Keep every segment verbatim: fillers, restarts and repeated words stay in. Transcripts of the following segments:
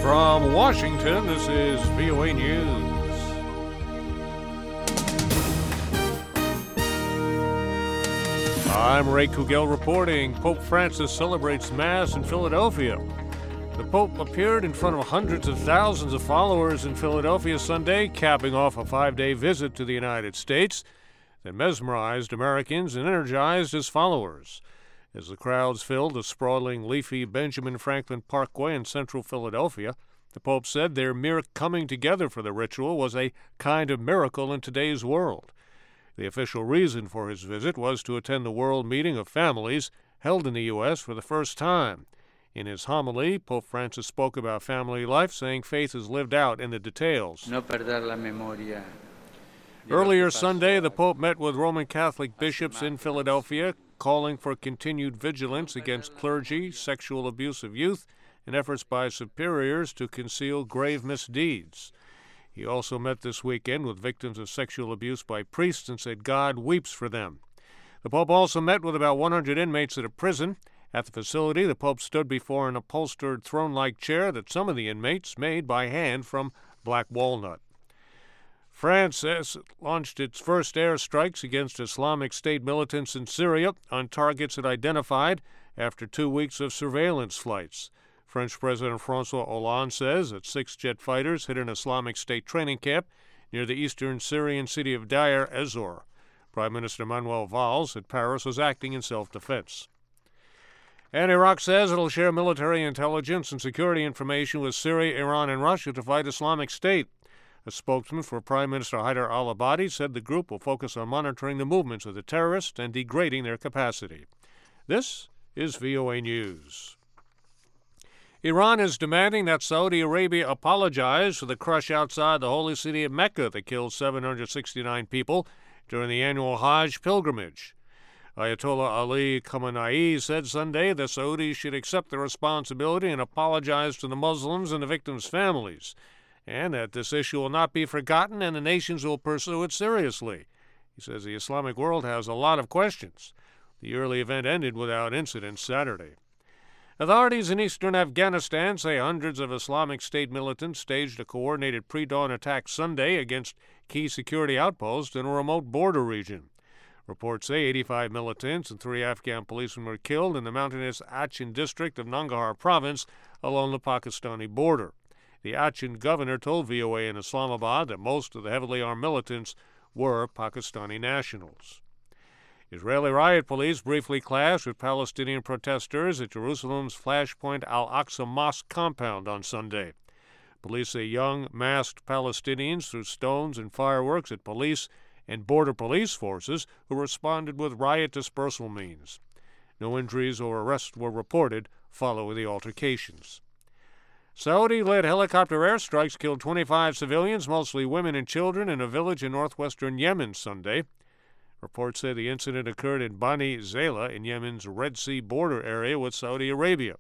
From Washington, this is V O A News. I'm Ray Kugel reporting. Pope Francis celebrates Mass in Philadelphia. The Pope appeared in front of hundreds of thousands of followers in Philadelphia Sunday, capping off a five-day visit to the United States that mesmerized Americans and energized his followers. As the crowds filled the sprawling, leafy Benjamin Franklin Parkway in central Philadelphia, the Pope said their mere coming together for the ritual was a kind of miracle in today's world. The official reason for his visit was to attend the World Meeting of Families held in the U S for the first time. In his homily, Pope Francis spoke about family life, saying faith is lived out in the details. No perder la memoria. Earlier Sunday, the Pope met with Roman Catholic bishops in Philadelphia, calling for continued vigilance against clergy, sexual abuse of youth, and efforts by superiors to conceal grave misdeeds. He also met this weekend with victims of sexual abuse by priests and said God weeps for them. The Pope also met with about one hundred inmates at a prison. At the facility, the Pope stood before an upholstered throne-like chair that some of the inmates made by hand from black walnut. France has launched its first airstrikes against Islamic State militants in Syria on targets it identified after two weeks of surveillance flights. French President François Hollande says that six jet fighters hit an Islamic State training camp near the eastern Syrian city of Deir ez-Zor. Prime Minister Manuel Valls said Paris was acting in self-defense. And Iraq says it'll share military intelligence and security information with Syria, Iran, and Russia to fight Islamic State. A spokesman for Prime Minister Haider al-Abadi said the group will focus on monitoring the movements of the terrorists and degrading their capacity. This is V O A News. Iran is demanding that Saudi Arabia apologize for the crush outside the holy city of Mecca that killed seven hundred sixty-nine people during the annual Hajj pilgrimage. Ayatollah Ali Khamenei said Sunday the Saudis should accept the responsibility and apologize to the Muslims and the victims' families, and that this issue will not be forgotten and the nations will pursue it seriously. He says the Islamic world has a lot of questions. The early event ended without incident Saturday. Authorities in eastern Afghanistan say hundreds of Islamic State militants staged a coordinated pre-dawn attack Sunday against key security outposts in a remote border region. Reports say eighty-five militants and three Afghan policemen were killed in the mountainous Achin district of Nangarhar province along the Pakistani border. The Achin governor told V O A in Islamabad that most of the heavily armed militants were Pakistani nationals. Israeli riot police briefly clashed with Palestinian protesters at Jerusalem's Flashpoint Al-Aqsa Mosque compound on Sunday. Police say young, masked Palestinians threw stones and fireworks at police and border police forces who responded with riot dispersal means. No injuries or arrests were reported following the altercations. Saudi-led helicopter airstrikes killed twenty-five civilians, mostly women and children, in a village in northwestern Yemen Sunday. Reports say the incident occurred in Bani Zayla in Yemen's Red Sea border area with Saudi Arabia.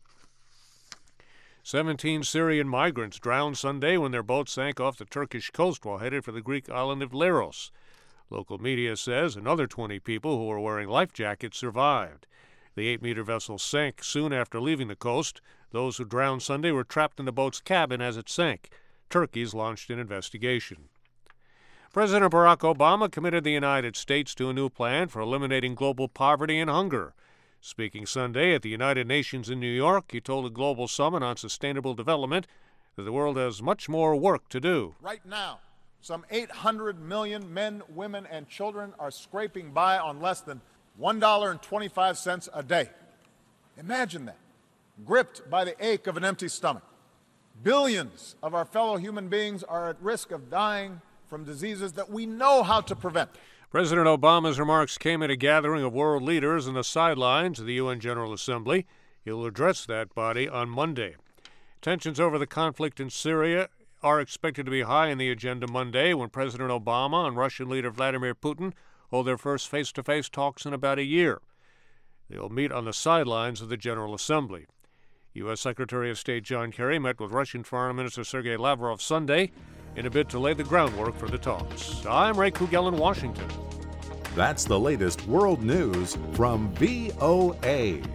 Seventeen Syrian migrants drowned Sunday when their boat sank off the Turkish coast while headed for the Greek island of Leros. Local media says another twenty people who were wearing life jackets survived. The eight-meter vessel sank soon after leaving the coast. Those who drowned Sunday were trapped in the boat's cabin as it sank. Turkey's launched an investigation. President Barack Obama committed the United States to a new plan for eliminating global poverty and hunger. Speaking Sunday at the United Nations in New York, he told a global summit on sustainable development that the world has much more work to do. Right now, some eight hundred million men, women, and children are scraping by on less than one dollar and twenty-five cents a day. Imagine that, gripped by the ache of an empty stomach. Billions of our fellow human beings are at risk of dying from diseases that we know how to prevent. President Obama's remarks came at a gathering of world leaders on the sidelines of the U N General Assembly. He'll address that body on Monday. Tensions over the conflict in Syria are expected to be high on the agenda Monday when President Obama and Russian leader Vladimir Putin hold their first face-to-face talks in about a year. They'll meet on the sidelines of the General Assembly. U S Secretary of State John Kerry met with Russian Foreign Minister Sergei Lavrov Sunday in a bid to lay the groundwork for the talks. I'm Ray Kugel in Washington. That's the latest world news from V O A.